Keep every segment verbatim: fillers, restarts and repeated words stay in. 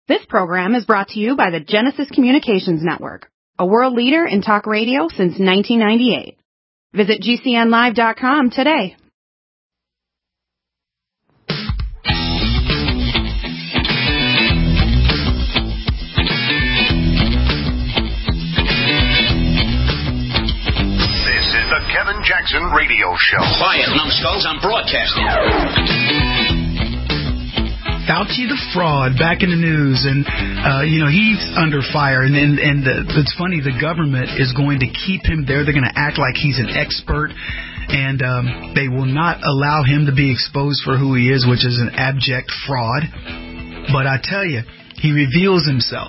This program is brought to you by the Genesis Communications Network, a world leader in talk radio since nineteen ninety-eight. Visit G C N live dot com today. This is the Kevin Jackson Radio Show. Quiet, numbskulls, I'm broadcasting. Fauci the fraud back in the news, and uh, you know he's under fire, and and, and the, it's funny, the government is going to keep him there. They're going to act like he's an expert, and um, they will not allow him to be exposed for who he is, which is an abject fraud. But I tell you, he reveals himself.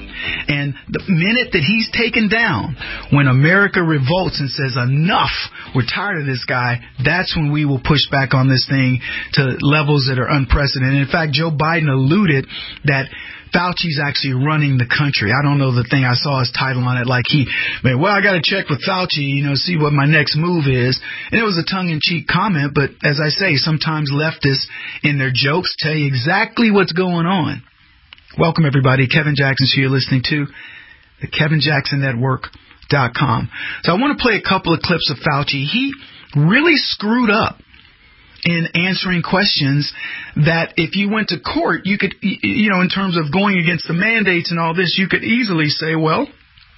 And the minute that he's taken down, when America revolts and says, enough, we're tired of this guy, that's when we will push back on this thing to levels that are unprecedented. In fact, Joe Biden alluded that Fauci's actually running the country. I don't know the thing. I saw his title on it like he, man, well, I got to check with Fauci, you know, see what my next move is. And it was a tongue-in-cheek comment, but as I say, sometimes leftists in their jokes tell you exactly what's going on. Welcome, everybody. Kevin Jackson Show. You're listening to the Kevin Jackson Network dot com. So I want to play a couple of clips of Fauci. He really screwed up in answering questions that if you went to court, you could, you know, in terms of going against the mandates and all this, you could easily say, well,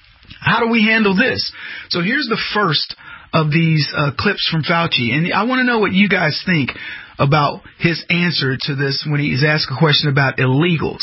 how do we handle this? So here's the first of these uh, clips from Fauci. And I want to know what you guys think about his answer to this when he's asked a question about illegals.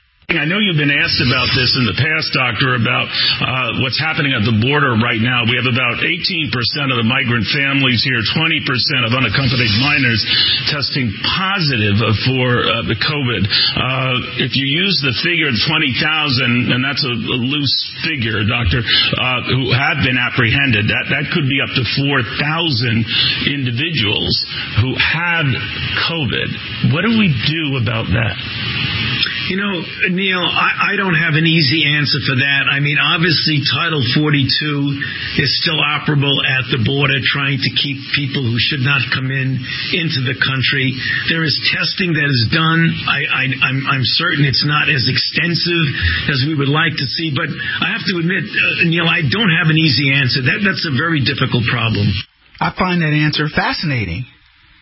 I know you've been asked about this in the past, Doctor, about uh, what's happening at the border right now. We have about eighteen percent of the migrant families here, twenty percent of unaccompanied minors testing positive for uh, the COVID. Uh, if you use the figure of twenty thousand, and that's a, a loose figure, Doctor, uh, who have been apprehended, that, that could be up to four thousand individuals who have COVID. What do we do about that? You know, Neil, I, I don't have an easy answer for that. I mean, obviously, Title forty-two is still operable at the border, trying to keep people who should not come in into the country. There is testing that is done. I, I, I'm, I'm certain it's not as extensive as we would like to see. But I have to admit, uh, Neil, I don't have an easy answer. That, that's a very difficult problem. I find that answer fascinating.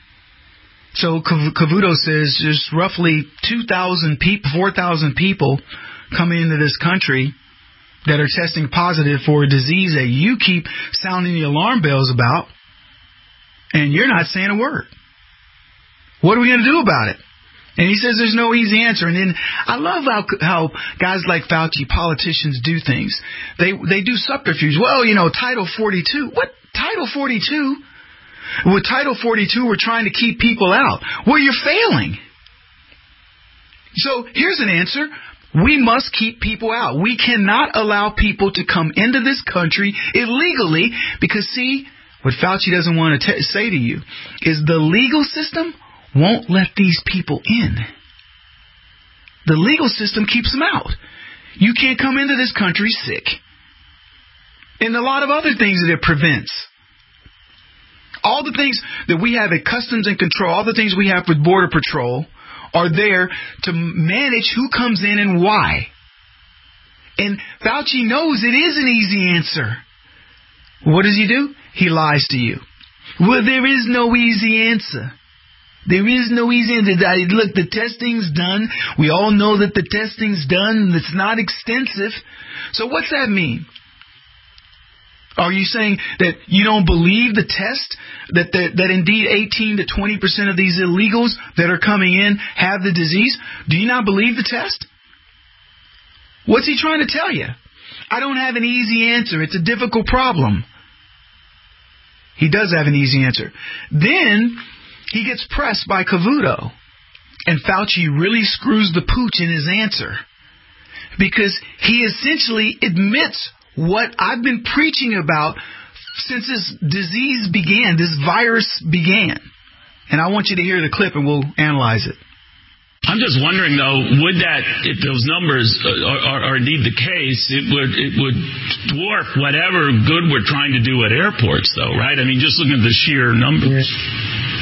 So Cavuto says there's roughly two thousand people, four thousand people coming into this country that are testing positive for a disease that you keep sounding the alarm bells about, and you're not saying a word. What are we going to do about it? And he says there's no easy answer. And then I love how how guys like Fauci, politicians, do things. They they do subterfuge. Well, you know, Title forty-two. What? Title forty-two? With Title forty-two, we're trying to keep people out. Well, you're failing. So here's an answer. We must keep people out. We cannot allow people to come into this country illegally because, see, what Fauci doesn't want to t- say to you is the legal system won't let these people in. The legal system keeps them out. You can't come into this country sick. And a lot of other things that it prevents. All the things that we have at Customs and Control, all the things we have with Border Patrol are there to manage who comes in and why. And Fauci knows it is an easy answer. What does he do? He lies to you. Well, there is no easy answer. There is no easy answer. Look, the testing's done. We all know that the testing's done. It's not extensive. So what's that mean? Are you saying that you don't believe the test? That the, that indeed eighteen to twenty percent of these illegals that are coming in have the disease? Do you not believe the test? What's he trying to tell you? I don't have an easy answer. It's a difficult problem. He does have an easy answer. Then he gets pressed by Cavuto. And Fauci really screws the pooch in his answer. Because he essentially admits what I've been preaching about since this disease began, this virus began. And I want you to hear the clip and we'll analyze it. I'm just wondering, though, would that, if those numbers are, are, are indeed the case, it would it would dwarf whatever good we're trying to do at airports, though, right? I mean, just looking at the sheer numbers.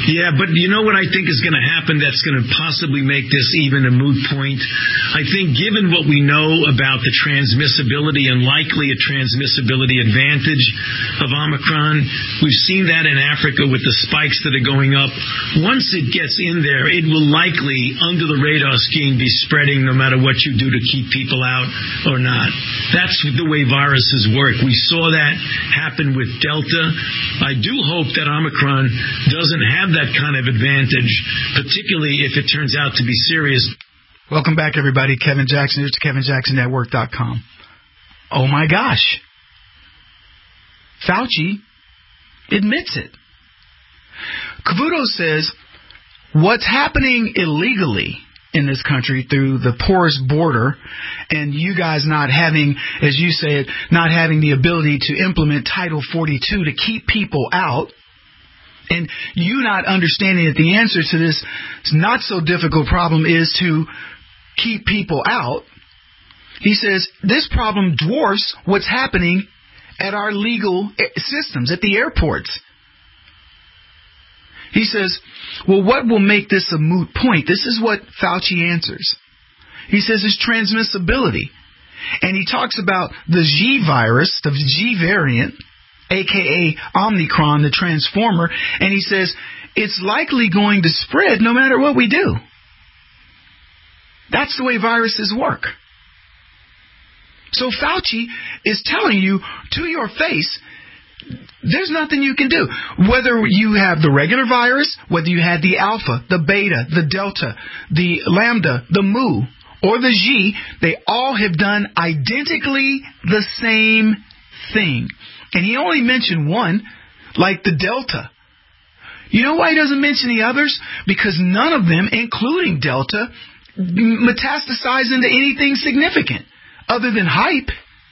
Yeah, but you know what I think is going to happen that's going to possibly make this even a moot point? I think given what we know about the transmissibility and likely a transmissibility advantage of Omicron, we've seen that in Africa with the spikes that are going up. Once it gets in there, it will likely, under the radar scheme, be spreading no matter what you do to keep people out or not. That's the way viruses work. We saw that happen with Delta. I do hope that Omicron doesn't have that kind of advantage, particularly if it turns out to be serious. Welcome back, everybody. Kevin Jackson. Here's Kevin Jackson Network dot com. Oh, my gosh. Fauci admits it. Cavuto says what's happening illegally in this country through the porous border and you guys not having, as you said, not having the ability to implement Title forty-two to keep people out, and you not understanding that the answer to this not so difficult problem is to keep people out. He says this problem dwarfs what's happening at our legal systems, at the airports. He says, well, what will make this a moot point? This is what Fauci answers. He says it's transmissibility. And he talks about the G virus, the G variant, a k a. Omicron, the transformer, and he says it's likely going to spread no matter what we do. That's the way viruses work. So Fauci is telling you to your face, there's nothing you can do. Whether you have the regular virus, whether you had the alpha, the beta, the delta, the lambda, the mu, or the G, they all have done identically the same thing. And he only mentioned one, like the delta. You know why he doesn't mention the others? Because none of them, including delta, metastasize into anything significant other than hype.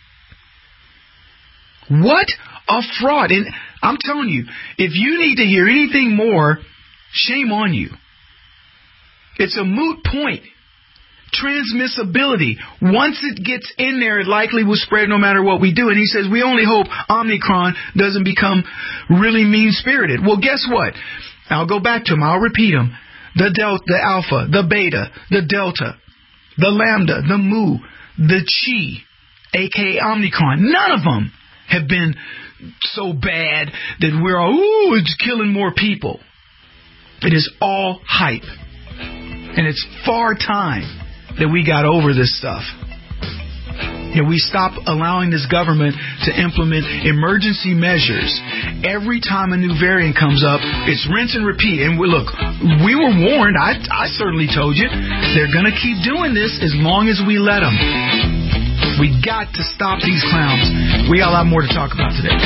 What a fraud. And I'm telling you, if you need to hear anything more, shame on you. It's a moot point. Transmissibility. Once it gets in there, it likely will spread no matter what we do. And he says we only hope Omicron doesn't become really mean-spirited. Well, guess what? I'll go back to him. I'll repeat them. The delta, the alpha, the beta, the delta, the lambda, the mu, the chi, a k a. Omicron. None of them have been so bad that we're all, ooh, it's killing more people. It is all hype. And it's far time that we got over this stuff. You know, we stop allowing this government to implement emergency measures. Every time a new variant comes up, it's rinse and repeat. And we, look, we were warned. I, I certainly told you. They're going to keep doing this as long as we let them. We got to stop these clowns. We got a lot more to talk about today.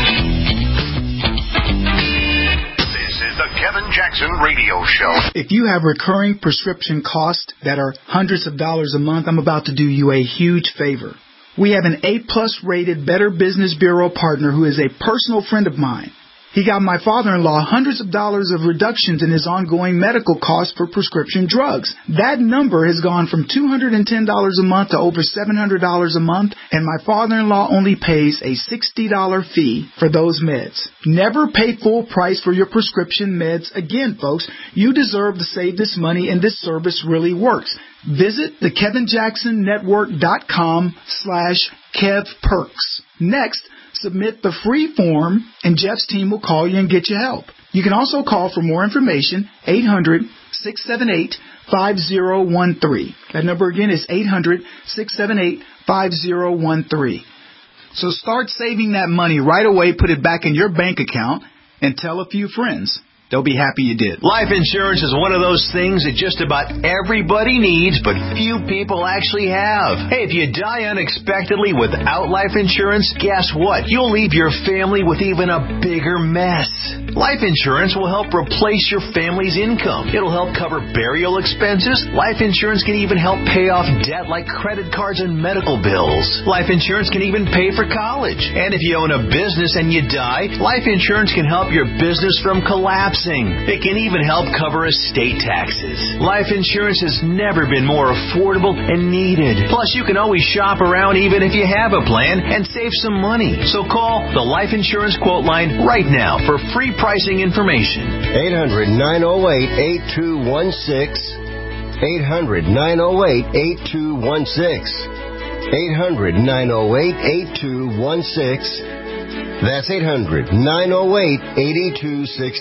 The Kevin Jackson Radio Show. If you have recurring prescription costs that are hundreds of dollars a month, I'm about to do you a huge favor. We have an A-plus rated Better Business Bureau partner who is a personal friend of mine. He got my father-in-law hundreds of dollars of reductions in his ongoing medical costs for prescription drugs. That number has gone from two hundred ten dollars a month to over seven hundred dollars a month, and my father-in-law only pays a sixty dollars fee for those meds. Never pay full price for your prescription meds again, folks. You deserve to save this money, and this service really works. Visit the Kevin Jackson Network dot com slash Kev Perks. Next, submit the free form, and Jeff's team will call you and get you help. You can also call for more information, eight hundred, six seven eight, five zero one three. That number again is eight hundred, six seven eight, five zero one three. So start saving that money right away, put it back in your bank account, and tell a few friends. They'll be happy you did. Life insurance is one of those things that just about everybody needs, but few people actually have. Hey, if you die unexpectedly without life insurance, guess what? You'll leave your family with even a bigger mess. Life insurance will help replace your family's income. It'll help cover burial expenses. Life insurance can even help pay off debt like credit cards and medical bills. Life insurance can even pay for college. And if you own a business and you die, life insurance can help your business from collapse. housing. It can even help cover estate taxes. Life insurance has never been more affordable and needed. Plus, you can always shop around even if you have a plan and save some money. So call the Life Insurance Quote Line right now for free pricing information. eight hundred, nine oh eight, eight two one six. eight hundred, nine oh eight, eight two one six. eight hundred, nine oh eight, eight two one six. That's eight hundred, nine oh eight, eight two one six.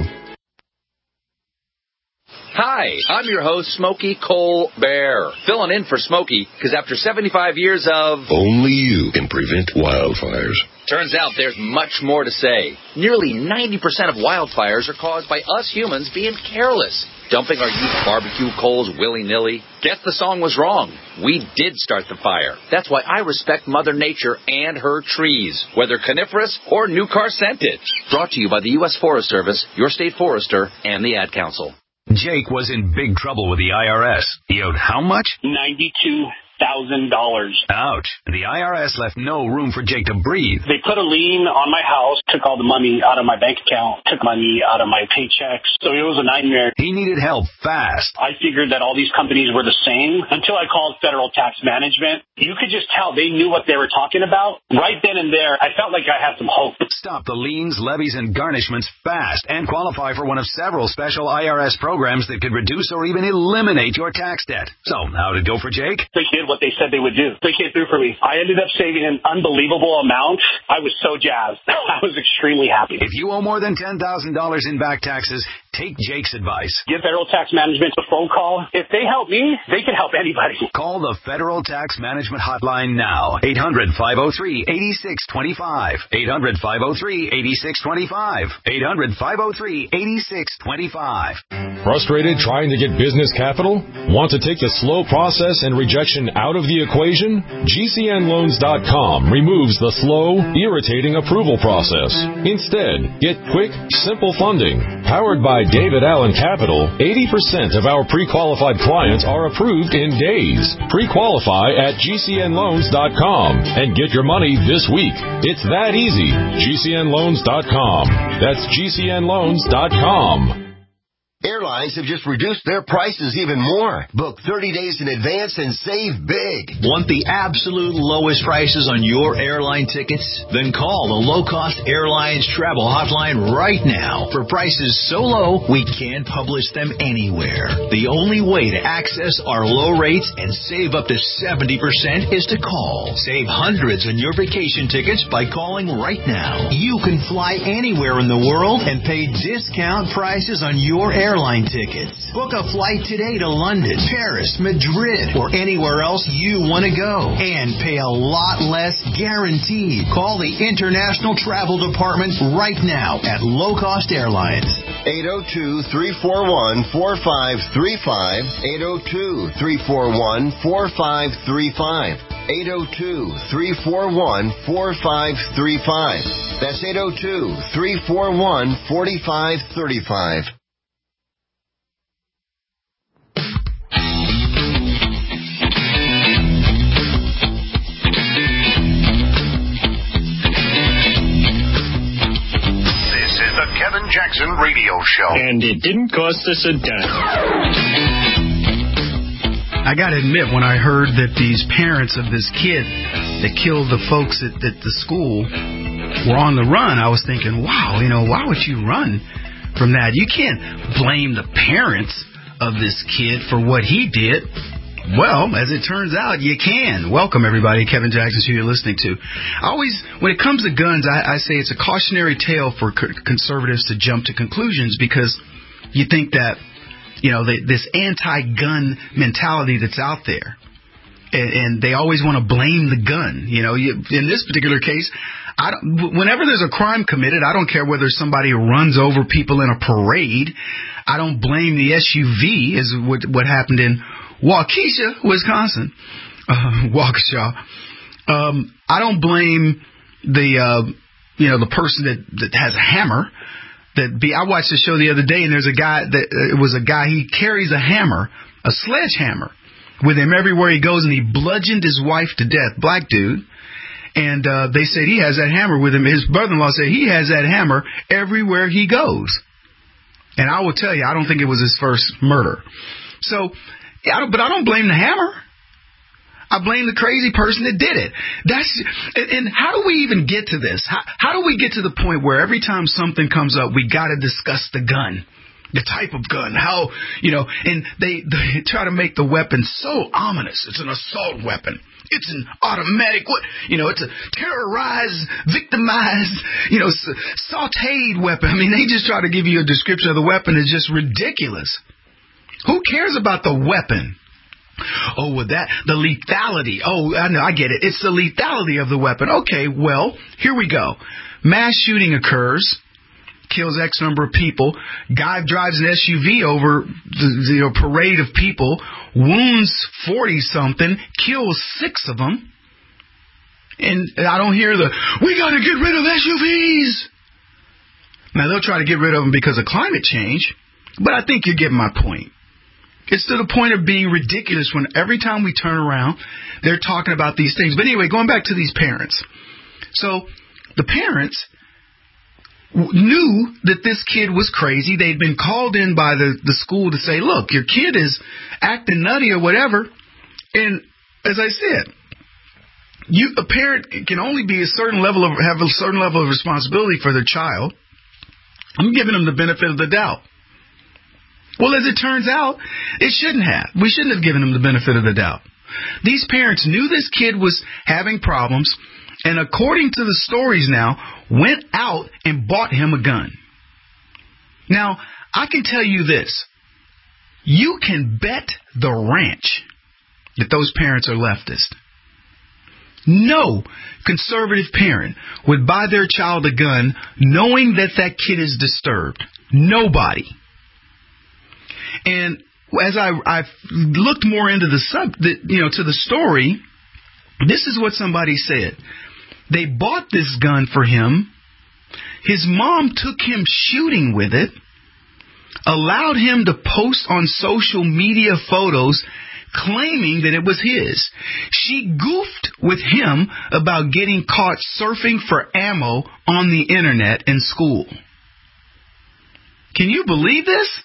Hi, I'm your host, Smokey Colbert, filling in for Smokey because after seventy-five years of... Only you can prevent wildfires. Turns out there's much more to say. Nearly ninety percent of wildfires are caused by us humans being careless, dumping our used barbecue coals willy-nilly. Guess the song was wrong. We did start the fire. That's why I respect Mother Nature and her trees, whether coniferous or new car scented. Brought to you by the U S Forest Service, your state forester, and the Ad Council. Jake was in big trouble with the I R S. He owed how much? ninety-two thousand dollars. Ouch. The I R S left no room for Jake to breathe. They put a lien on my house, took all the money out of my bank account, took money out of my paychecks. So it was a nightmare. He needed help fast. I figured that all these companies were the same until I called Federal Tax Management. You could just tell they knew what they were talking about. Right then and there, I felt like I had some hope. Stop the liens, levies, and garnishments fast and qualify for one of several special I R S programs that could reduce or even eliminate your tax debt. So, how'd it go for Jake? They did what they said they would do. They came through for me. I ended up saving an unbelievable amount. I was so jazzed. I was extremely happy. If you owe more than ten thousand dollars in back taxes, take Jake's advice. Give Federal Tax Management a phone call. If they help me, they can help anybody. Call the Federal Tax Management Hotline now. eight hundred, five oh three, eight six two five. eight hundred, five oh three, eight six two five. eight hundred, five oh three, eight six two five. Frustrated trying to get business capital? Want to take the slow process and rejection out of the equation? G C N loans dot com removes the slow, irritating approval process. Instead, get quick, simple funding. Powered by David Allen Capital, eighty percent of our pre-qualified clients are approved in days. Pre-qualify at G C N loans dot com and get your money this week. It's that easy. G C N loans dot com. That's G C N loans dot com. Airlines have just reduced their prices even more. Book thirty days in advance and save big. Want the absolute lowest prices on your airline tickets? Then call the Low Cost Airlines Travel Hotline right now. For prices so low, we can't publish them anywhere. The only way to access our low rates and save up to seventy percent is to call. Save hundreds on your vacation tickets by calling right now. You can fly anywhere in the world and pay discount prices on your airline Airline tickets. Book a flight today to London, Paris, Madrid, or anywhere else you want to go and pay a lot less guaranteed. Call the International Travel Department right now at Low Cost Airlines. eight oh two, three four one, four five three five. eight oh two, three four one, four five three five. eight oh two, three four one, four five three five. That's eight oh two, three four one, four five three five. The Kevin Jackson Radio Show. And it didn't cost us a dime. I got to admit, when I heard that these parents of this kid that killed the folks at, at the school were on the run, I was thinking, wow, you know, why would you run from that? You can't blame the parents of this kid for what he did. Well, as it turns out, you can. Welcome, everybody. Kevin Jackson, who you're listening to. I always, when it comes to guns, I, I say it's a cautionary tale for co- conservatives to jump to conclusions because you think that, you know, they, this anti-gun mentality that's out there, and, and they always want to blame the gun. You know, you, in this particular case, I don't, whenever there's a crime committed, I don't care whether somebody runs over people in a parade. I don't blame the S U V, is what, what happened in Waukesha, Wisconsin, uh, Waukesha. Um, I don't blame the, uh, you know, the person that, that has a hammer. That be, I watched the show the other day, and there's a guy that uh, it was a guy. He carries a hammer, a sledgehammer, with him everywhere he goes, and he bludgeoned his wife to death. Black dude. And uh, they said he has that hammer with him. His brother-in-law said he has that hammer everywhere he goes. And I will tell you, I don't think it was his first murder. So, I don't, but I don't blame the hammer. I blame the crazy person that did it. That's and, and how do we even get to this? How, how do we get to the point where every time something comes up, we got to discuss the gun, the type of gun, how, you know, and they, they try to make the weapon so ominous. It's an assault weapon. It's an automatic, you know, it's a terrorized, victimized, you know, sauteed weapon. I mean, they just try to give you a description of the weapon. It's just ridiculous. Who cares about the weapon? Oh, with that, the lethality. Oh, I know, I get it. It's the lethality of the weapon. Okay, well, here we go. Mass shooting occurs, kills X number of people. Guy drives an S U V over the, the you know, parade of people, wounds forty-something, kills six of them. And I don't hear the, we got to get rid of S U Vs. Now, they'll try to get rid of them because of climate change, but I think you're getting my point. It's to the point of being ridiculous when every time we turn around, they're talking about these things. But anyway, going back to these parents. So the parents knew that this kid was crazy. They'd been called in by the, the school to say, look, your kid is acting nutty or whatever. And as I said, you a parent can only be a certain level of have a certain level of responsibility for their child. I'm giving them the benefit of the doubt. Well, as it turns out, it shouldn't have. We shouldn't have given them the benefit of the doubt. These parents knew this kid was having problems, and according to the stories now, went out and bought him a gun. Now, I can tell you this. You can bet the ranch that those parents are leftist. No conservative parent would buy their child a gun knowing that that kid is disturbed. Nobody. And as I I've looked more into the sub, the, you know, to the story, this is what somebody said. They bought this gun for him. His mom took him shooting with it, allowed him to post on social media photos claiming that it was his. She goofed with him about getting caught surfing for ammo on the internet in school. Can you believe this?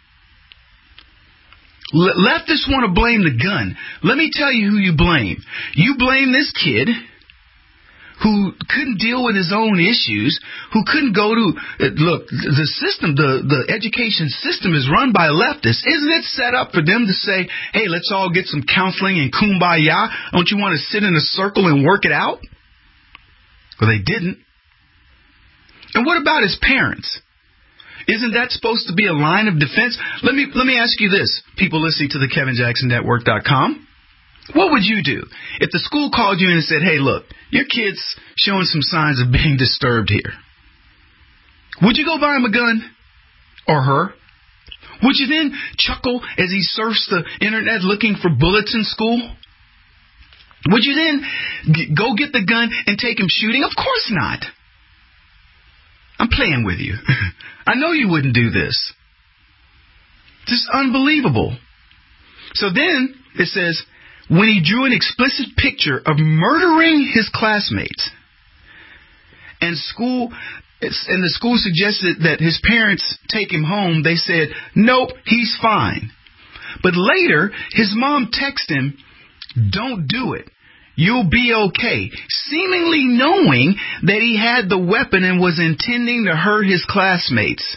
Leftists want to blame the gun. Let me tell you who you blame. You blame this kid who couldn't deal with his own issues, who couldn't go to, look, the system, the, the education system is run by leftists. Isn't it set up for them to say, hey, let's all get some counseling and kumbaya? Don't you want to sit in a circle and work it out? Well, they didn't. And what about his parents? Isn't that supposed to be a line of defense? Let me let me ask you this, people listening to the Kevin Jackson Network dot com. What would you do if the school called you in and said, hey, look, your kid's showing some signs of being disturbed here? Would you go buy him a gun? Or her? Would you then chuckle as he surfs the internet looking for bullets in school? Would you then g- go get the gun and take him shooting? Of course not. I'm playing with you. I know you wouldn't do this. Just unbelievable. So then it says, when he drew an explicit picture of murdering his classmates, and school and the school suggested that his parents take him home, they said, nope, he's fine. But later, his mom texted him, don't do it. You'll be okay, seemingly knowing that he had the weapon and was intending to hurt his classmates.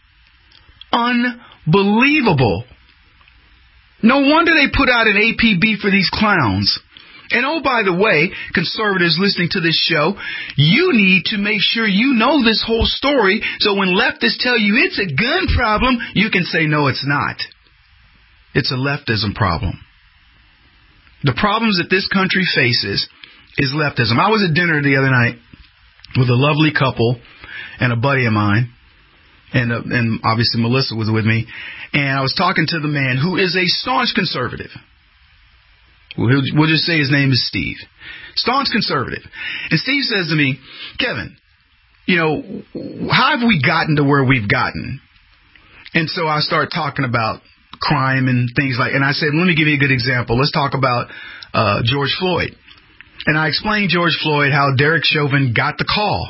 Unbelievable. No wonder they put out an A P B for these clowns. And oh, by the way, conservatives listening to this show, you need to make sure you know this whole story so when leftists tell you it's a gun problem, you can say, no, it's not. It's a leftism problem. The problems that this country faces is leftism. I was at dinner the other night with a lovely couple and a buddy of mine, and uh, and obviously Melissa was with me, and I was talking to the man who is a staunch conservative. We'll, we'll just say his name is Steve. Staunch conservative. And Steve says to me, Kevin, you know, how have we gotten to where we've gotten? And so I start talking about crime and things like, and I said, let me give you a good example. Let's talk about uh, George Floyd. And I explained George Floyd, how Derek Chauvin got the call.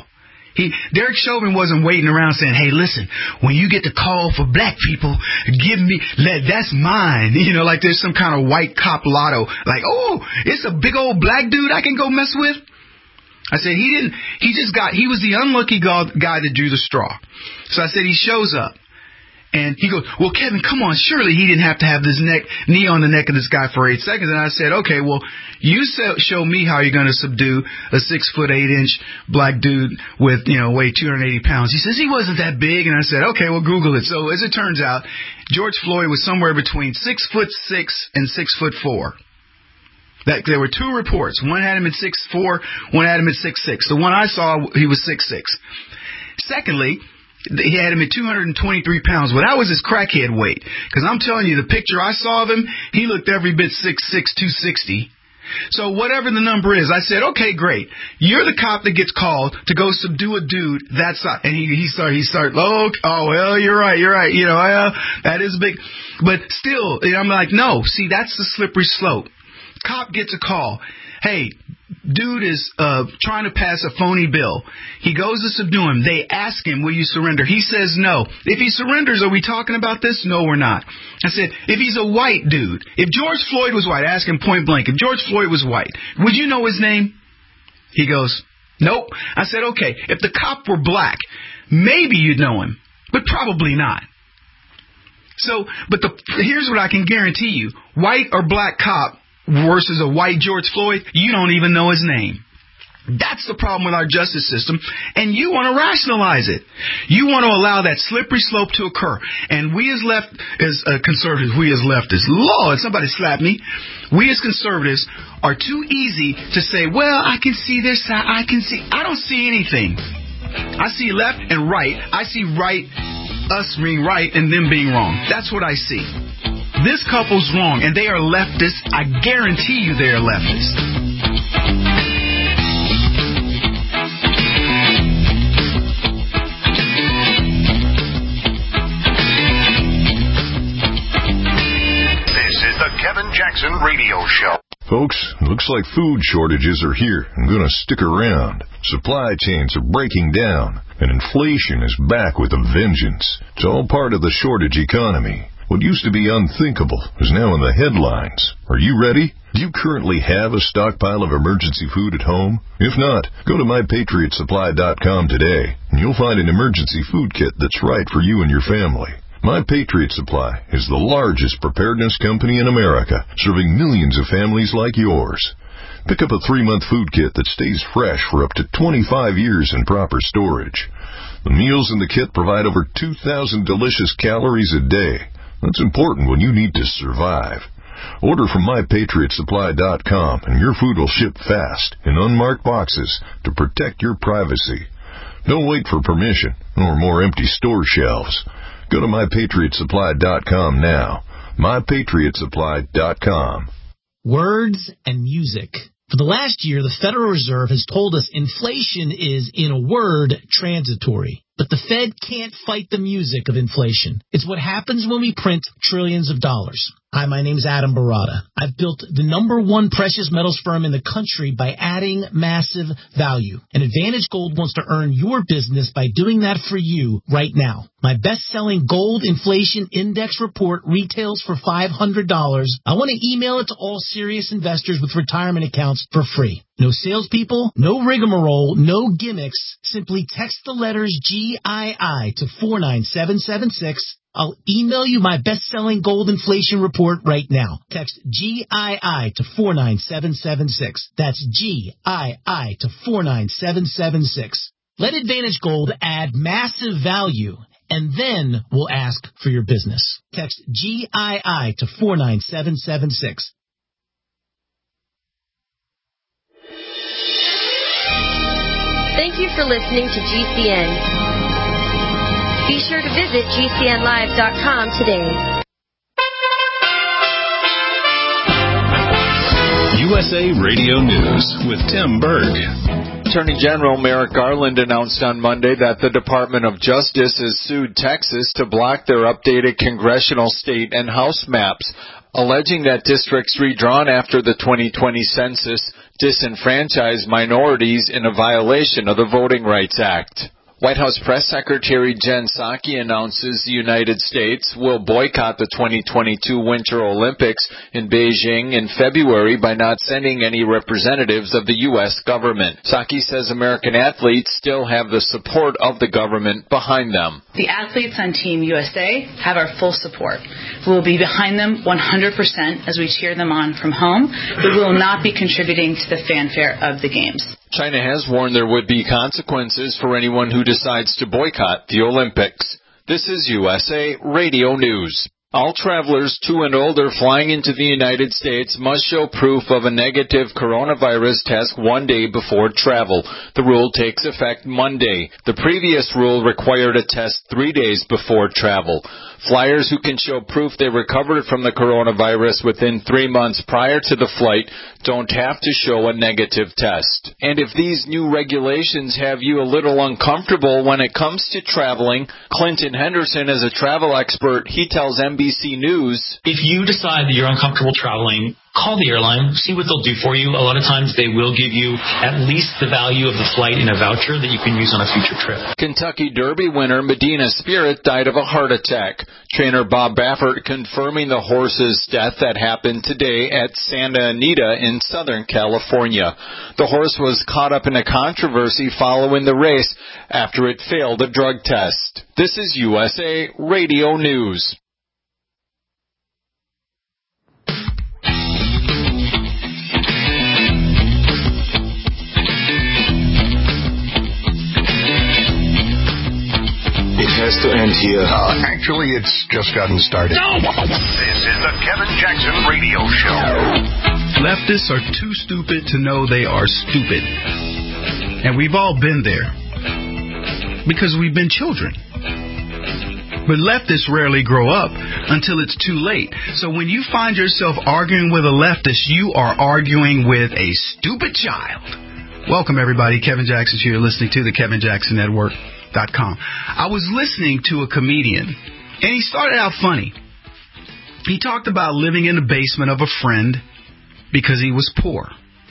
He, Derek Chauvin wasn't waiting around saying, hey, listen, when you get the call for black people, give me, let, that's mine. You know, like there's some kind of white cop lotto. Like, oh, it's a big old black dude I can go mess with. I said, he didn't, he just got, he was the unlucky guy that drew the straw. So I said, he shows up. And he goes, well, Kevin, come on, surely he didn't have to have this neck, knee on the neck of this guy for eight seconds. And I said, okay, well, you show me how you're going to subdue a six foot eight inch black dude with, you know, weigh two hundred eighty pounds. He says he wasn't that big. And I said, okay, well, Google it. So as it turns out, George Floyd was somewhere between six foot six and six foot four. That there were two reports. One had him at six four, one had him at six six. The one I saw, he was six six. Secondly, he had him at two hundred twenty-three pounds. Well, that was his crackhead weight. Because I'm telling you, the picture I saw of him, he looked every bit six six, two sixty. So whatever the number is, I said, okay, great. You're the cop that gets called to go subdue a dude that size. And he, he started, he started, oh, oh, well, you're right, you're right. You know, uh, that is big. But still, I'm like, no, see, that's the slippery slope. Cop gets a call. Hey, dude is uh trying to pass a phony bill. He goes to subdue him. They ask him, will you surrender? He says no. If he surrenders, are we talking about this? No, we're not. I said, if he's a white dude, if George Floyd was white, I asked him point blank, if George Floyd was white, would you know his name? He goes, nope. I said, okay, if the cop were black, maybe you'd know him, but probably not. So, but the here's what I can guarantee you. White or black cop versus a white George Floyd, you don't even know his name. That's the problem with our justice system, and you want to rationalize it. You want to allow that slippery slope to occur. And we as left, as uh, conservatives, we as leftists, Lord, somebody slapped me. We as conservatives are too easy to say, well, I can see this side, I can see. I don't see anything. I see left and right. I see right, us being right, and them being wrong. That's what I see. This couple's wrong, and they are leftists. I guarantee you they are leftists. This is the Kevin Jackson Radio Show. Folks, looks like food shortages are here and going to stick around. Supply chains are breaking down, and inflation is back with a vengeance. It's all part of the shortage economy. What used to be unthinkable is now in the headlines. Are you ready? Do you currently have a stockpile of emergency food at home? If not, go to my patriot supply dot com today, and you'll find an emergency food kit that's right for you and your family. My Patriot Supply is the largest preparedness company in America, serving millions of families like yours. Pick up a three-month food kit that stays fresh for up to twenty-five years in proper storage. The meals in the kit provide over two thousand delicious calories a day. That's important when you need to survive. Order from my patriot supply dot com and your food will ship fast in unmarked boxes to protect your privacy. Don't wait for permission or more empty store shelves. Go to my patriot supply dot com now. my patriot supply dot com. Words and music. For the last year, the Federal Reserve has told us inflation is, in a word, transitory. But the Fed can't fight the music of inflation. It's what happens when we print trillions of dollars. Hi, my name's Adam Barada. I've built the number one precious metals firm in the country by adding massive value. And Advantage Gold wants to earn your business by doing that for you right now. My best-selling Gold Inflation Index report retails for five hundred dollars. I want to email it to all serious investors with retirement accounts for free. No salespeople, no rigmarole, no gimmicks. Simply text the letters G I I to four nine seven seven six. I'll email you my best-selling gold inflation report right now. Text G I I to four nine seven seven six. That's G I I to four nine seven seven six. Let Advantage Gold add massive value, and then we'll ask for your business. Text G I I to four nine seven seven six. Thank you for listening to G C N. Be sure to visit G C N live dot com today. U S A Radio News with Tim Berg. Attorney General Merrick Garland announced on Monday that the Department of Justice has sued Texas to block their updated congressional, state, and House maps. alleging that districts redrawn after the twenty twenty census disenfranchise minorities in a violation of the Voting Rights Act. White House Press Secretary Jen Psaki announces the United States will boycott the twenty twenty-two Winter Olympics in Beijing in February by not sending any representatives of the U S government. Psaki says American athletes still have the support of the government behind them. The athletes on Team U S A have our full support. We will be behind them one hundred percent as we cheer them on from home, but we will not be contributing to the fanfare of the games. China has warned there would be consequences for anyone who decides to boycott the Olympics. This is U S A Radio News. All travelers two and older flying into the United States must show proof of a negative coronavirus test one day before travel. The rule takes effect Monday. The previous rule required a test three days before travel. Flyers who can show proof they recovered from the coronavirus within three months prior to the flight don't have to show a negative test. And if these new regulations have you a little uncomfortable when it comes to traveling, Clinton Henderson is a travel expert. He tells N B C News, if you decide that you're uncomfortable traveling, call the airline, see what they'll do for you. A lot of times they will give you at least the value of the flight in a voucher that you can use on a future trip. Kentucky Derby winner Medina Spirit died of a heart attack. Trainer Bob Baffert confirming the horse's death that happened today at Santa Anita in Southern California. The horse was caught up in a controversy following the race after it failed a drug test. This is U S A Radio News. It has to end here. Uh, actually, it's just gotten started. No! This is the Kevin Jackson Radio Show. Leftists are too stupid to know they are stupid. And we've all been there. Because we've been children. But leftists rarely grow up until it's too late. So when you find yourself arguing with a leftist, you are arguing with a stupid child. Welcome, everybody. Kevin Jackson's here, listening to the Kevin Jackson Network. Dot com. I was listening to a comedian, and he started out funny. He talked about living in the basement of a friend because he was poor.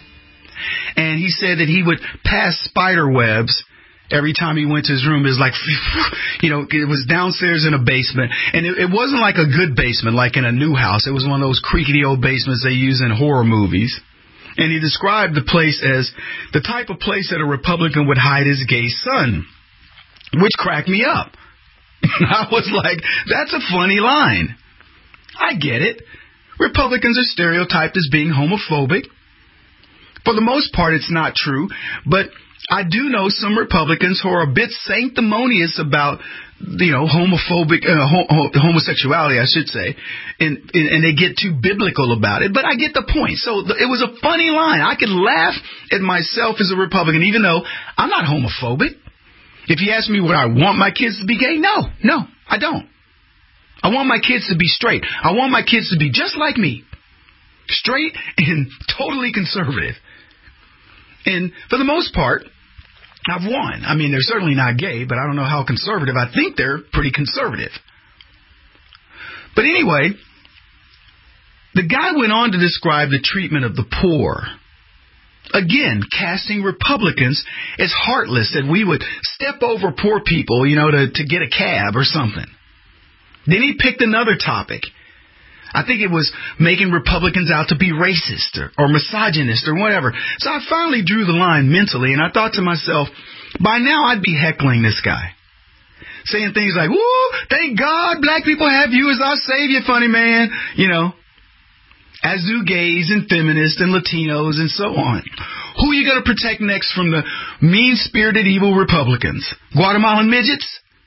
And he said that he would pass spider webs every time he went to his room. It was like, you know, it was downstairs in a basement. And it, it wasn't like a good basement, like in a new house. It was one of those creaky old basements they use in horror movies. And he described the place as the type of place that a Republican would hide his gay son. Which cracked me up. I was like, that's a funny line. I get it. Republicans are stereotyped as being homophobic. For the most part, it's not true. But I do know some Republicans who are a bit sanctimonious about, you know, homophobic, uh, ho- homosexuality, I should say. And, and they get too biblical about it. But I get the point. So it was a funny line. I could laugh at myself as a Republican, even though I'm not homophobic. If you ask me would I want my kids to be gay, no, no, I don't. I want my kids to be straight. I want my kids to be just like me, straight and totally conservative. And for the most part, I've won. I mean, they're certainly not gay, but I don't know how conservative. I think they're pretty conservative. But anyway, the guy went on to describe the treatment of the poor. Again, casting Republicans as heartless, that we would step over poor people, you know, to, to get a cab or something. Then he picked another topic. I think it was making Republicans out to be racist or, or misogynist or whatever. So I finally drew the line mentally, and I thought to myself, by now I'd be heckling this guy. Saying things like, woo, thank God black people have you as our savior, funny man, you know. As do gays and feminists and Latinos and so on. Who are you going to protect next from the mean-spirited, evil Republicans? Guatemalan midgets?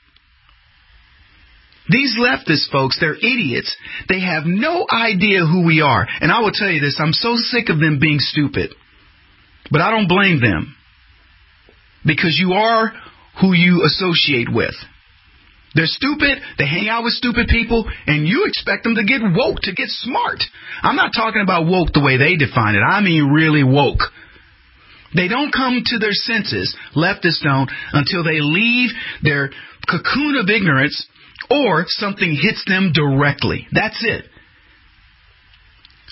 These leftist folks, they're idiots. They have no idea who we are. And I will tell you this, I'm so sick of them being stupid. But I don't blame them. Because you are who you associate with. They're stupid, they hang out with stupid people, and you expect them to get woke, to get smart. I'm not talking about woke the way they define it. I mean really woke. They don't come to their senses, leftists don't, until they leave their cocoon of ignorance or something hits them directly. That's it.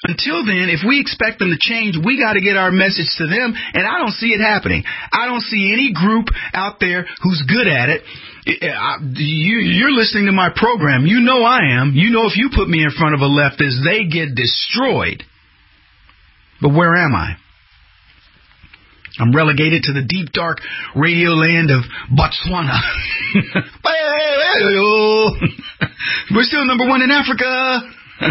Until then, if we expect them to change, we got to get our message to them, and I don't see it happening. I don't see any group out there who's good at it. You're listening to my program. You know I am. You know if you put me in front of a leftist, they get destroyed. But where am I? I'm relegated to the deep, dark radio land of Botswana. We're still number one in Africa.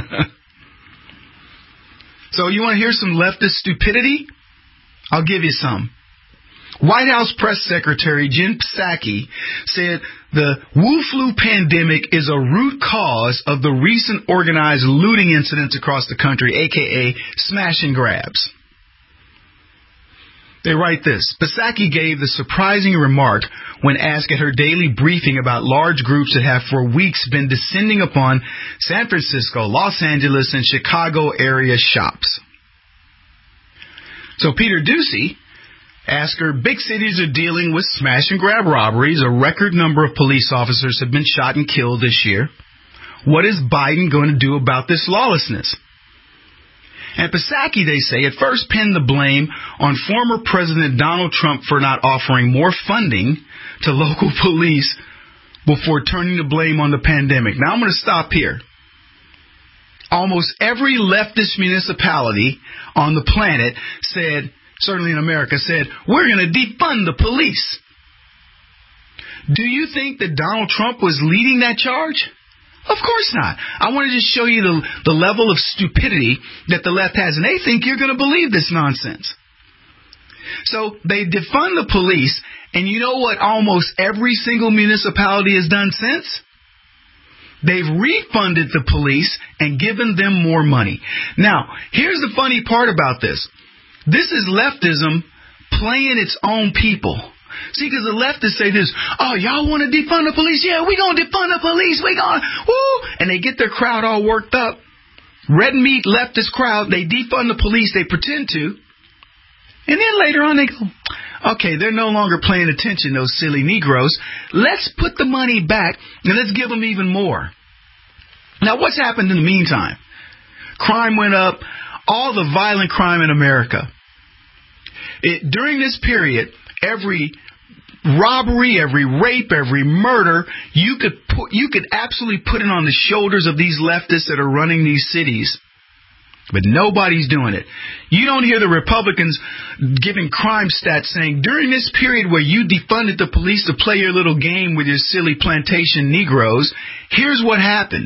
So you want to hear some leftist stupidity? I'll give you some. White House Press Secretary Jen Psaki said the Wu flu pandemic is a root cause of the recent organized looting incidents across the country, a k a smash and grabs. They write this. Psaki gave the surprising remark when asked at her daily briefing about large groups that have for weeks been descending upon San Francisco, Los Angeles, and Chicago area shops. So Peter Doocy asked her, big cities are dealing with smash and grab robberies. A record number of police officers have been shot and killed this year. What is Biden going to do about this lawlessness? And Psaki, they say, at first pinned the blame on former President Donald Trump for not offering more funding to local police before turning the blame on the pandemic. Now, I'm going to stop here. Almost every leftist municipality on the planet said, certainly in America, said, we're going to defund the police. Do you think that Donald Trump was leading that charge? Of course not. I want to just show you the, the level of stupidity that the left has, and they think you're going to believe this nonsense. So they defund the police, and you know what almost every single municipality has done since? They've refunded the police and given them more money. Now, here's the funny part about this. This is leftism playing its own people. See, because the leftists say this, oh, y'all want to defund the police? Yeah, we're going to defund the police. We're going to, woo! And they get their crowd all worked up. Red meat leftist crowd, they defund the police, they pretend to. And then later on they go, okay, they're no longer paying attention, those silly Negroes. Let's put the money back and let's give them even more. Now, what's happened in the meantime? Crime went up, all the violent crime in America. It, during this period, every robbery, every rape, every murder, you could put, you could absolutely put it on the shoulders of these leftists that are running these cities. But nobody's doing it. You don't hear the Republicans giving crime stats saying, during this period where you defunded the police to play your little game with your silly plantation Negroes, here's what happened.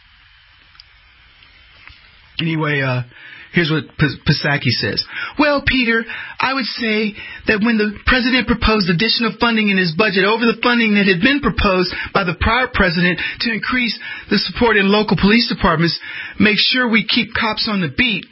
Anyway, uh, here's what Psaki says. Well, Peter, I would say that when the president proposed additional funding in his budget over the funding that had been proposed by the prior president to increase the support in local police departments, make sure we keep cops on the beat.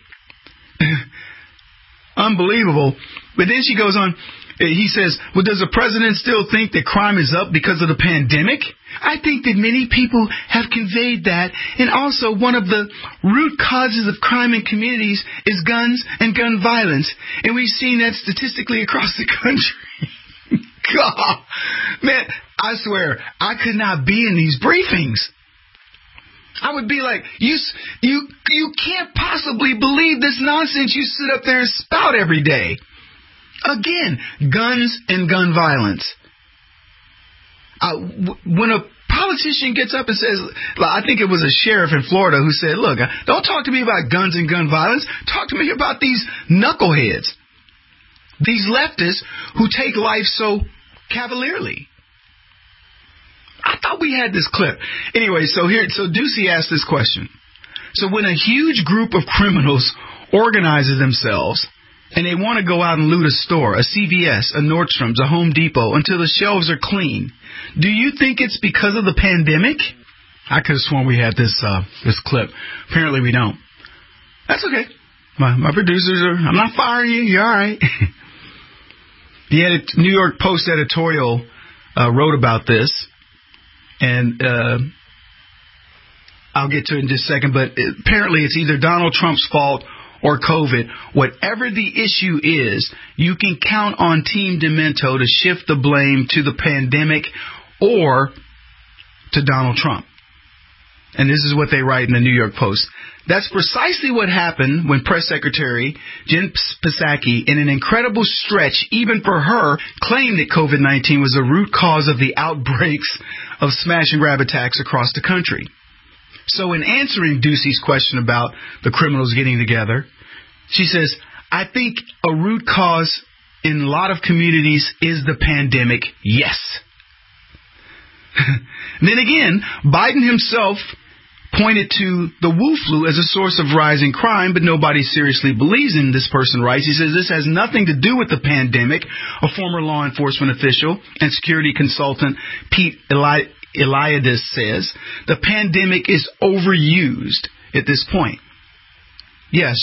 Unbelievable. But then she goes on. He says, well, does the president still think that crime is up because of the pandemic? I think that many people have conveyed that. And also one of the root causes of crime in communities is guns and gun violence. And we've seen that statistically across the country. God, man, I swear, I could not be in these briefings. I would be like, you, you, you can't possibly believe this nonsense you sit up there and spout every day. Again, guns and gun violence. Uh, w- when a politician gets up and says, I think it was a sheriff in Florida who said, look, don't talk to me about guns and gun violence. Talk to me about these knuckleheads, these leftists who take life so cavalierly. I thought we had this clip. Anyway, so here, so Doocy asked this question. So when a huge group of criminals organizes themselves and they want to go out and loot a store, a C V S, a Nordstrom's, a Home Depot, until the shelves are clean, do you think it's because of the pandemic? I could have sworn we had this uh, this clip. Apparently we don't. That's okay. My, my producers are, I'm not firing you. You're all right. The edit, New York Post editorial uh, wrote about this, and uh, I'll get to it in just a second, but apparently it's either Donald Trump's fault or COVID. Whatever the issue is, you can count on Team Demento to shift the blame to the pandemic or to Donald Trump. And this is what they write in the New York Post. That's precisely what happened when Press Secretary Jen Psaki, in an incredible stretch, even for her, claimed that COVID nineteen was the root cause of the outbreaks of smash and grab attacks across the country. So in answering Ducey's question about the criminals getting together, she says, I think a root cause in a lot of communities is the pandemic. Yes. Then again, Biden himself pointed to the Wu flu as a source of rising crime, but nobody seriously believes in this person writes. He says this has nothing to do with the pandemic. A former law enforcement official and security consultant, Pete Eli- Eliades, says the pandemic is overused at this point. Yes,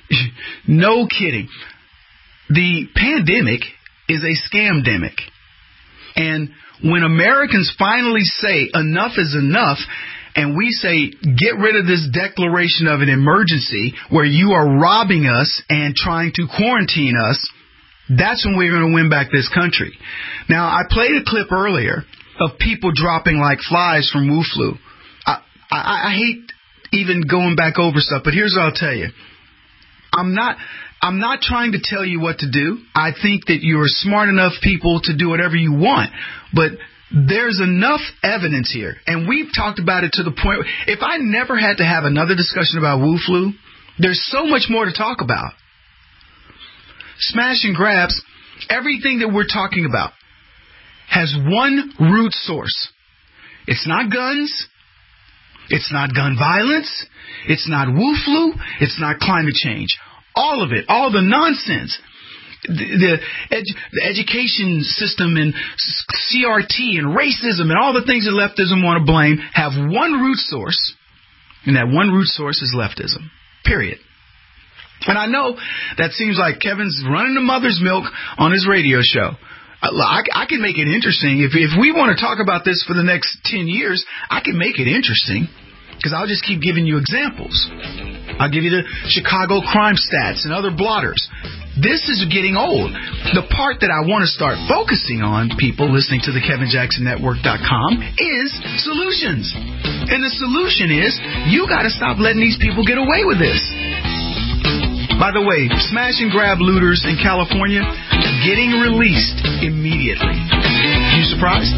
no kidding. The pandemic is a scamdemic. And when Americans finally say enough is enough, and we say, get rid of this declaration of an emergency where you are robbing us and trying to quarantine us, that's when we're going to win back this country. Now, I played a clip earlier of people dropping like flies from Wu flu. I, I, I hate even going back over stuff, but here's what I'll tell you. I'm not... I'm not trying to tell you what to do. I think that you're smart enough people to do whatever you want. But there's enough evidence here. And we've talked about it to the point where if I never had to have another discussion about Wu flu, there's so much more to talk about. Smash and grabs, everything that we're talking about has one root source. It's not guns. It's not gun violence. It's not Wu flu. It's not climate change. All of it, all the nonsense, the, the, edu- the education system and C R T and racism and all the things that leftism want to blame have one root source, and that one root source is leftism, period. And I know that seems like Kevin's running the mother's milk on his radio show. I, I can make it interesting. If, if we want to talk about this for the next ten years, I can make it interesting. Because I'll just keep giving you examples. I'll give you the Chicago crime stats and other blotters. This is getting old. The part that I want to start focusing on, people listening to the Kevin Jackson Network dot com, is solutions. And the solution is you got to stop letting these people get away with this. By the way, smash and grab looters in California getting released immediately. You surprised?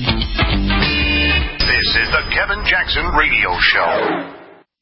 This is the Kevin Jackson Radio Show.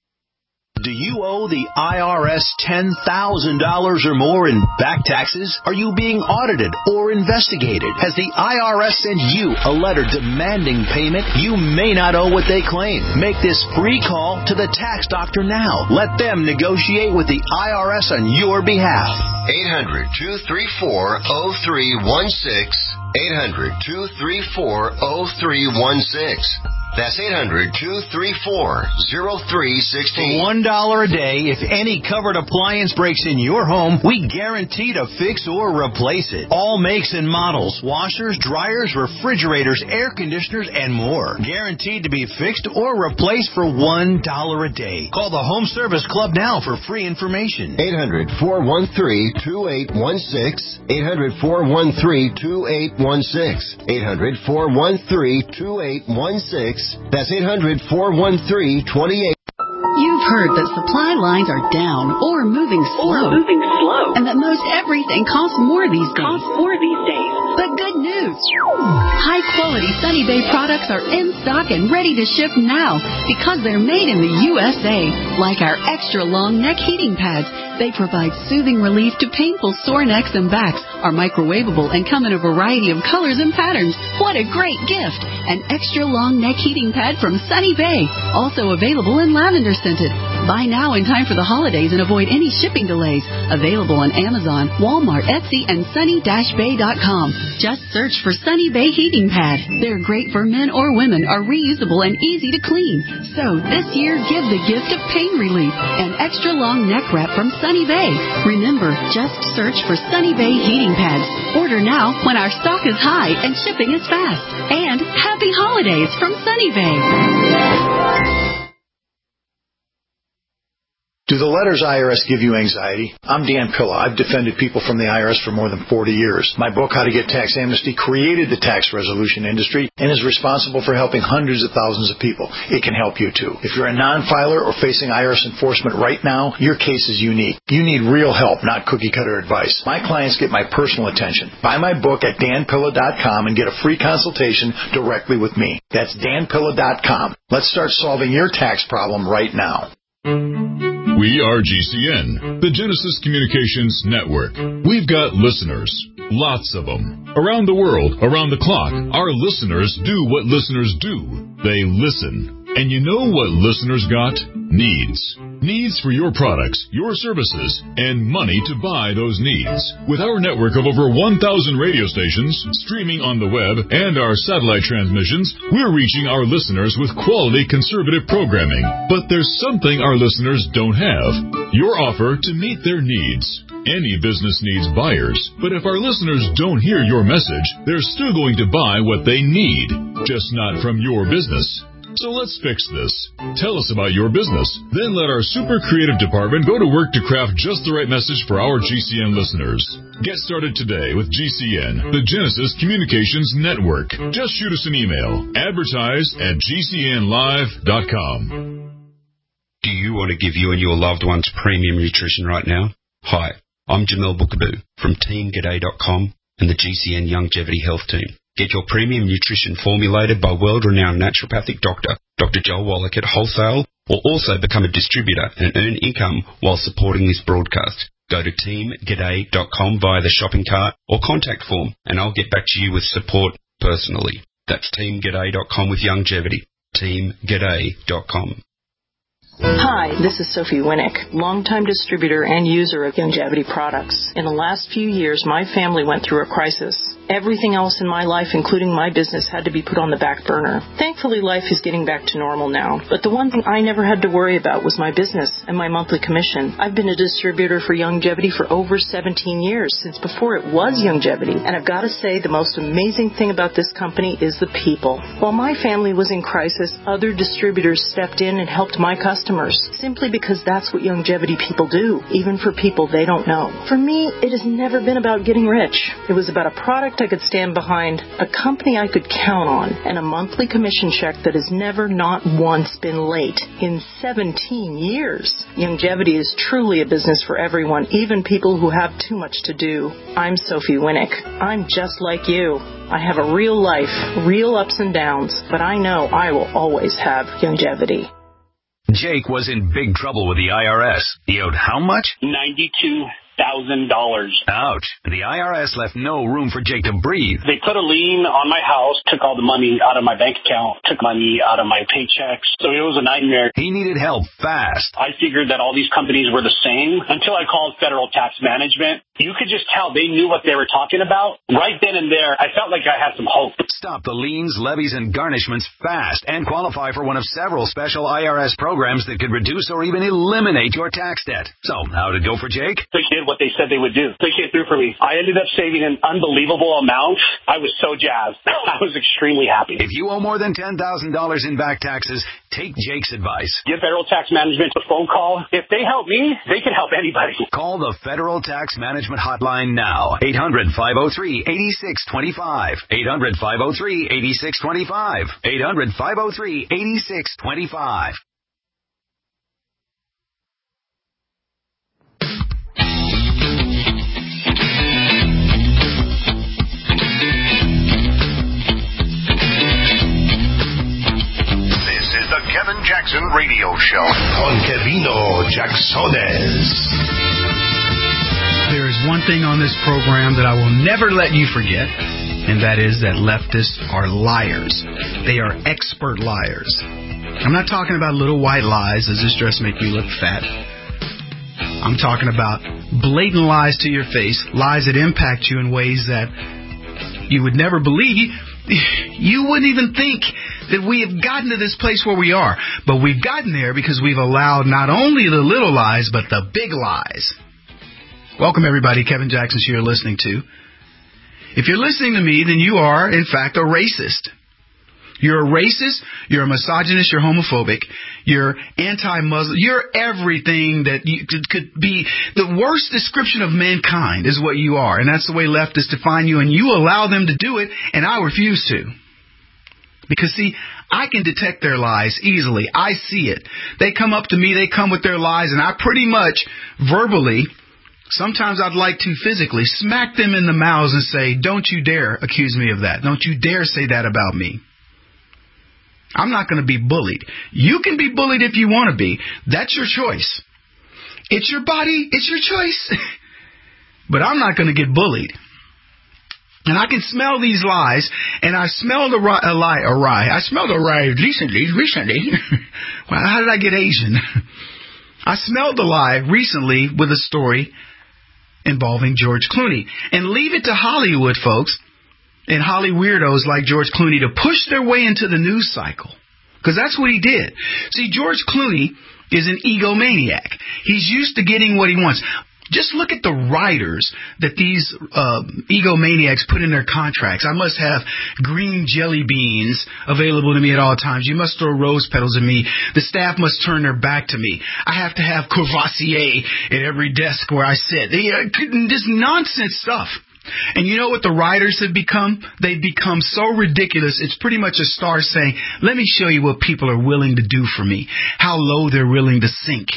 Do you owe the I R S ten thousand dollars or more in back taxes? Are you being audited or investigated? Has the I R S sent you a letter demanding payment? You may not owe what they claim. Make this free call to the tax doctor now. Let them negotiate with the I R S on your behalf. eight hundred, two three four, zero three one six. eight hundred, two three four, zero three one six. That's eight hundred, two three four, zero three one six. For one dollar a day, if any covered appliance breaks in your home, we guarantee to fix or replace it. All makes and models, washers, dryers, refrigerators, air conditioners, and more. Guaranteed to be fixed or replaced for one dollar a day. Call the Home Service Club now for free information. eight hundred, four one three, two eight one six. eight hundred, four one three, two eight one six. eight hundred, four one three, two eight one six. That's eight hundred, four one three, two eight. You've heard that supply lines are down or moving slow. Or moving slow. And that most everything costs more these days. Costs more these days. But good news. High-quality Sunny Bay products are in stock and ready to ship now because they're made in the U S A. Like our extra-long neck heating pads. They provide soothing relief to painful sore necks and backs, are microwavable, and come in a variety of colors and patterns. What a great gift! An extra-long neck heating pad from Sunny Bay. Also available in lavender scented. Buy now in time for the holidays and avoid any shipping delays. Available on Amazon, Walmart, Etsy, and sunny dash bay dot com. Just search for Sunny Bay Heating Pad. They're great for men or women, are reusable and easy to clean. So this year, give the gift of pain relief. An extra-long neck wrap from Sunny Bay. Remember, just search for Sunny Bay Heating Pads. Order now when our stock is high and shipping is fast. And happy holidays from Sunny Bay. Do the letters I R S give you anxiety? I'm Dan Pilla. I've defended people from the I R S for more than forty years. My book, How to Get Tax Amnesty, created the tax resolution industry and is responsible for helping hundreds of thousands of people. It can help you, too. If you're a non-filer or facing I R S enforcement right now, your case is unique. You need real help, not cookie-cutter advice. My clients get my personal attention. Buy my book at dan pilla dot com and get a free consultation directly with me. That's dan pilla dot com. Let's start solving your tax problem right now. We are G C N, the Genesis Communications Network. We've got listeners, lots of them. Around the world, around the clock, our listeners do what listeners do. They listen. And you know what listeners got? Needs. Needs for your products, your services, and money to buy those needs. With our network of over one thousand radio stations, streaming on the web, and our satellite transmissions, we're reaching our listeners with quality conservative programming. But there's something our listeners don't have. Your offer to meet their needs. Any business needs buyers, but if our listeners don't hear your message, they're still going to buy what they need, just not from your business. So let's fix this. Tell us about your business. Then let our super creative department go to work to craft just the right message for our G C N listeners. Get started today with G C N, the Genesis Communications Network. Just shoot us an email. Advertise at g c n live dot com. Do you want to give you and your loved ones premium nutrition right now? Hi, I'm Jamel Bookaboo from team g'day dot com and the G C N Longevity Health Team. Get your premium nutrition formulated by world-renowned naturopathic doctor, Doctor Joel Wallach at wholesale, or also become a distributor and earn income while supporting this broadcast. Go to team g'day dot com via the shopping cart or contact form, and I'll get back to you with support personally. That's team g'day dot com with longevity. team g'day dot com. Hi, this is Sophie Winnick, longtime distributor and user of Longevity products. In the last few years, my family went through a crisis. Everything else in my life, including my business, had to be put on the back burner. Thankfully, life is getting back to normal now. But the one thing I never had to worry about was my business and my monthly commission. I've been a distributor for Longevity for over seventeen years, since before it was Longevity. And I've got to say, the most amazing thing about this company is the people. While my family was in crisis, other distributors stepped in and helped my customers, simply because that's what Longevity people do, even for people they don't know. For me, it has never been about getting rich. It was about a product I could stand behind, a company I could count on, and a monthly commission check that has never, not once, been late in seventeen years. Longevity is truly a business for everyone, even people who have too much to do. I'm Sophie Winnick. I'm just like you. I have a real life, real ups and downs, but I know I will always have Longevity. Jake was in big trouble with the I R S. He owed how much? ninety-two thousand dollars. Ouch. The I R S left no room for Jake to breathe. They put a lien on my house, took all the money out of my bank account, took money out of my paychecks. So it was a nightmare. He needed help fast. I figured that all these companies were the same until I called Federal Tax Management. You could just tell they knew what they were talking about. Right then and there, I felt like I had some hope. Stop the liens, levies, and garnishments fast and qualify for one of several special I R S programs that could reduce or even eliminate your tax debt. So, how'd it go for Jake? They did what they said they would do. They came through for me. I ended up saving an unbelievable amount. I was so jazzed. I was extremely happy. If you owe more than ten thousand dollars in back taxes, take Jake's advice. Give Federal Tax Management a phone call. If they help me, they can help anybody. Call the Federal Tax Management Hotline now. eight hundred, five oh three, eight six two five. eight hundred, five oh three, eight six two five. eight hundred, five oh three, eight six two five. The Kevin Jackson Radio Show. Con Kevino Jacksones. There is one thing on this program that I will never let you forget, and that is that leftists are liars. They are expert liars. I'm not talking about little white lies. Does this dress make you look fat? I'm talking about blatant lies to your face, lies that impact you in ways that you would never believe. You wouldn't even think that we have gotten to this place where we are. But we've gotten there because we've allowed not only the little lies, but the big lies. Welcome, everybody. Kevin Jackson, you're listening to. If you're listening to me, then you are, in fact, a racist. You're a racist, you're a misogynist, you're homophobic, you're anti-Muslim, you're everything that you could, could be. The worst description of mankind is what you are, and that's the way leftists define you, and you allow them to do it, and I refuse to. Because, see, I can detect their lies easily. I see it. They come up to me, they come with their lies, and I pretty much verbally, sometimes I'd like to physically, smack them in the mouths and say, don't you dare accuse me of that. Don't you dare say that about me. I'm not going to be bullied. You can be bullied if you want to be. That's your choice. It's your body. It's your choice. But I'm not going to get bullied. And I can smell these lies, and I smelled a, ri- a lie, a rye. I smelled a rye recently, recently. Well, how did I get Asian? I smelled the lie recently with a story involving George Clooney. And leave it to Hollywood, folks, and Holly weirdos like George Clooney to push their way into the news cycle. Because that's what he did. See, George Clooney is an egomaniac. He's used to getting what he wants. Just look at the writers that these uh, egomaniacs put in their contracts. I must have green jelly beans available to me at all times. You must throw rose petals at me. The staff must turn their back to me. I have to have Courvoisier at every desk where I sit. They, uh, this nonsense stuff. And you know what the writers have become? They've become so ridiculous. It's pretty much a star saying, let me show you what people are willing to do for me, how low they're willing to sink.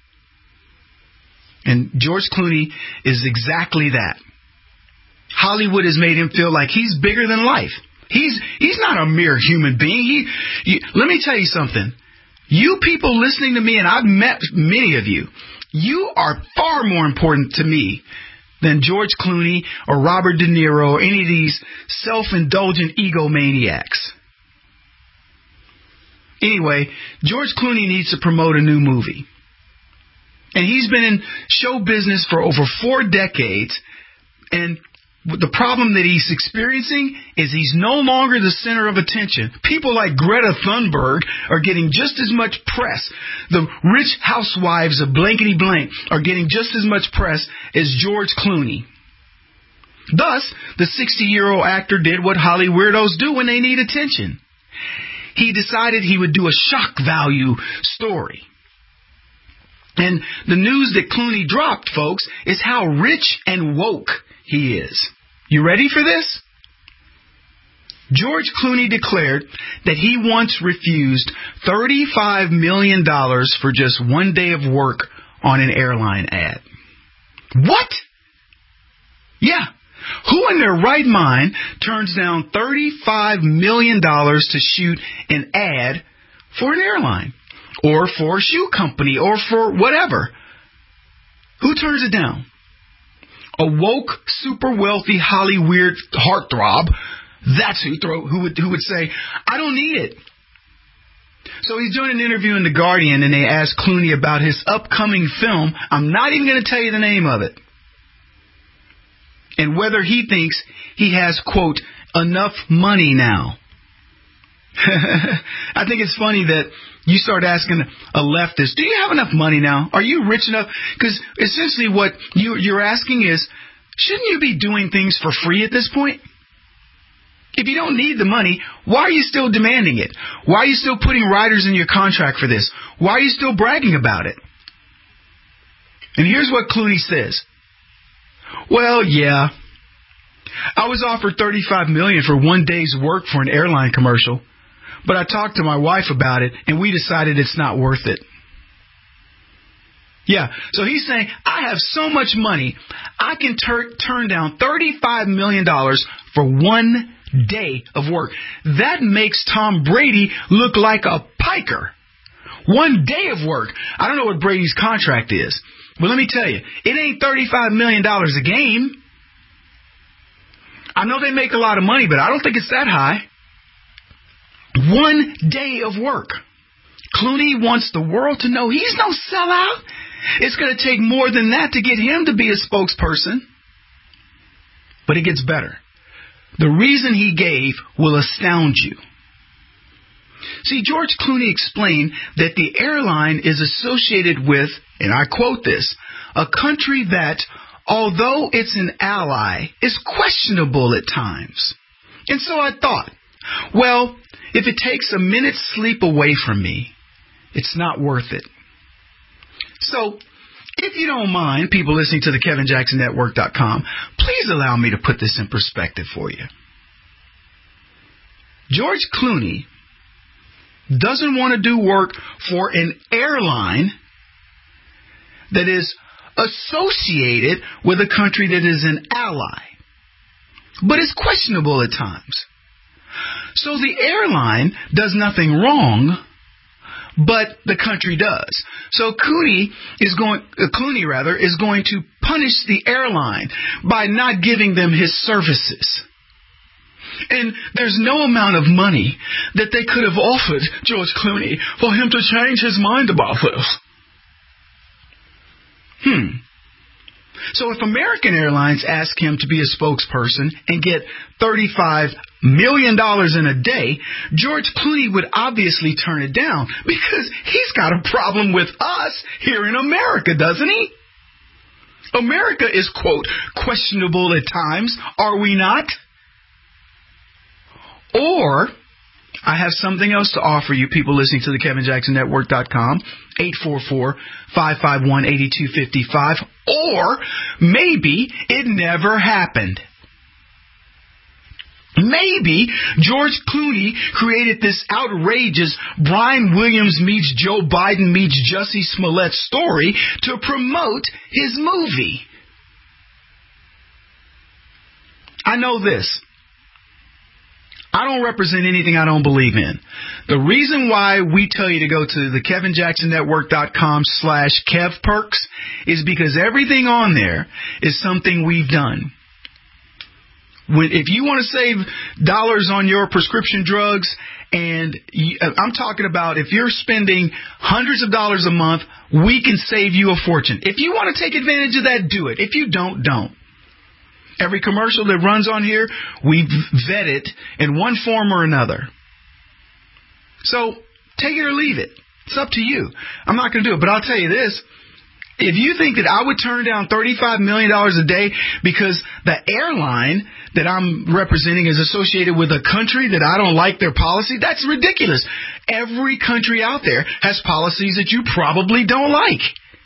And George Clooney is exactly that. Hollywood has made him feel like he's bigger than life. He's he's not a mere human being. He, you, let me tell you something. You people listening to me, and I've met many of you, you are far more important to me than George Clooney or Robert De Niro or any of these self-indulgent egomaniacs. Anyway, George Clooney needs to promote a new movie. And he's been in show business for over four decades. And the problem that he's experiencing is he's no longer the center of attention. People like Greta Thunberg are getting just as much press. The rich housewives of blankety blank are getting just as much press as George Clooney. Thus, the sixty-year-old actor did what Holly weirdos do when they need attention. He decided he would do a shock value story. And the news that Clooney dropped, folks, is how rich and woke he is. You ready for this? George Clooney declared that he once refused thirty-five million dollars for just one day of work on an airline ad. What? Yeah. Who in their right mind turns down thirty-five million dollars to shoot an ad for an airline? Or for a shoe company, or for whatever? Who turns it down? A woke, super wealthy, Holly weird heartthrob. That's who throw, who would who would say, I don't need it. So he's doing an interview in The Guardian, and they asked Clooney about his upcoming film. I'm not even going to tell you the name of it. And whether he thinks he has, quote, enough money now. I think it's funny that you start asking a leftist, do you have enough money now? Are you rich enough? Because essentially what you, you're asking is, shouldn't you be doing things for free at this point? If you don't need the money, why are you still demanding it? Why are you still putting riders in your contract for this? Why are you still bragging about it? And here's what Clooney says. Well, yeah, I was offered thirty-five million dollars for one day's work for an airline commercial. But I talked to my wife about it, and we decided it's not worth it. Yeah, so he's saying, I have so much money, I can tur- turn down thirty-five million dollars for one day of work. That makes Tom Brady look like a piker. One day of work. I don't know what Brady's contract is, but let me tell you, it ain't thirty-five million dollars a game. I know they make a lot of money, but I don't think it's that high. One day of work. Clooney wants the world to know he's no sellout. It's going to take more than that to get him to be a spokesperson. But it gets better. The reason he gave will astound you. See, George Clooney explained that the airline is associated with, and I quote this, a country that, although it's an ally, is questionable at times. And so I thought, Well, if it takes a minute's sleep away from me, it's not worth it. So, if you don't mind, people listening to the Kevin Jackson Network dot com, please allow me to put this in perspective for you. George Clooney doesn't want to do work for an airline that is associated with a country that is an ally, but is questionable at times. So the airline does nothing wrong, but the country does. So Clooney is going, uh, Clooney rather, is going to punish the airline by not giving them his services. And there's no amount of money that they could have offered George Clooney for him to change his mind about this. Hmm. So if American Airlines ask him to be a spokesperson and get thirty-five million dollars in a day, George Clooney would obviously turn it down because he's got a problem with us here in America, doesn't he? America is, quote, questionable at times, are we not? Or, I have something else to offer you people listening to the Kevin Jackson Network dot com, eight four four, five five one, eight two five five, or maybe it never happened. Maybe George Clooney created this outrageous Brian Williams meets Joe Biden meets Jussie Smollett story to promote his movie. I know this. I don't represent anything I don't believe in. The reason why we tell you to go to the Kevin Jackson Network dot com slash Kev Perks is because everything on there is something we've done. When, if you want to save dollars on your prescription drugs, and you, I'm talking about if you're spending hundreds of dollars a month, we can save you a fortune. If you want to take advantage of that, do it. If you don't, don't. Every commercial that runs on here, we vet it in one form or another. So, take it or leave it. It's up to you. I'm not going to do it, but I'll tell you this. If you think that I would turn down thirty-five million dollars a day because the airline that I'm representing is associated with a country that I don't like their policy, that's ridiculous. Every country out there has policies that you probably don't like.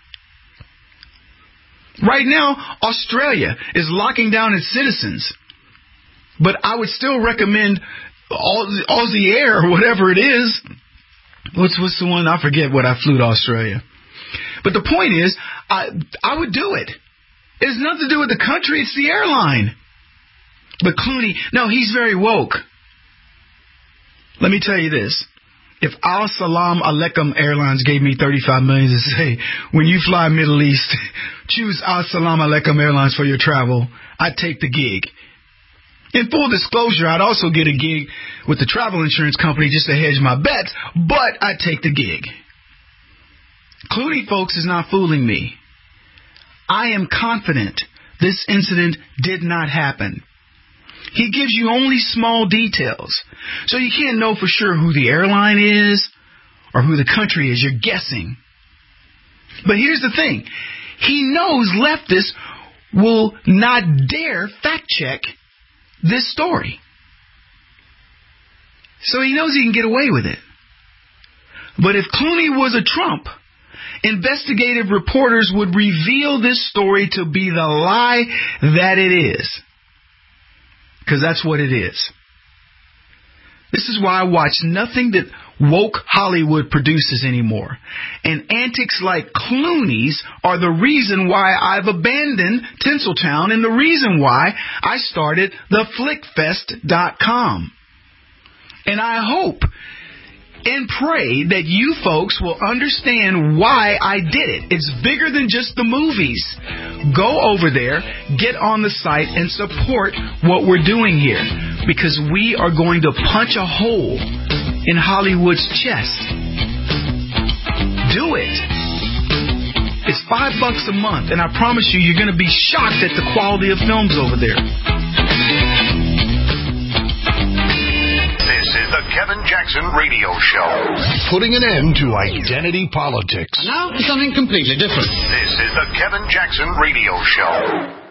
Right now, Australia is locking down its citizens. But I would still recommend Aussie Air or whatever it is. What's, what's the one? I forget what I flew to Australia. But the point is, I, I would do it. It has nothing to do with the country. It's the airline. But Clooney, no, he's very woke. Let me tell you this. If Al Salam Aleikum Airlines gave me thirty-five million dollars to say, when you fly Middle East, choose Al Salam Aleikum Airlines for your travel, I'd take the gig. In full disclosure, I'd also get a gig with the travel insurance company just to hedge my bets, but I'd take the gig. Clooney, folks, is not fooling me. I am confident this incident did not happen. He gives you only small details, so you can't know for sure who the airline is or who the country is. You're guessing. But here's the thing. He knows leftists will not dare fact-check this story. So he knows he can get away with it. But if Clooney was a Trump, investigative reporters would reveal this story to be the lie that it is. Because that's what it is. This is why I watch nothing that woke Hollywood produces anymore. And antics like Clooney's are the reason why I've abandoned Tinseltown and the reason why I started the flick fest dot com. And I hope and pray that you folks will understand why I did it. It's bigger than just the movies. Go over there, get on the site, and support what we're doing here. Because we are going to punch a hole in Hollywood's chest. Do it. It's five bucks a month, and I promise you, you're going to be shocked at the quality of films over there. This is the Kevin Jackson Radio Show. Putting an end to identity politics. Now for something completely different. This is the Kevin Jackson Radio Show.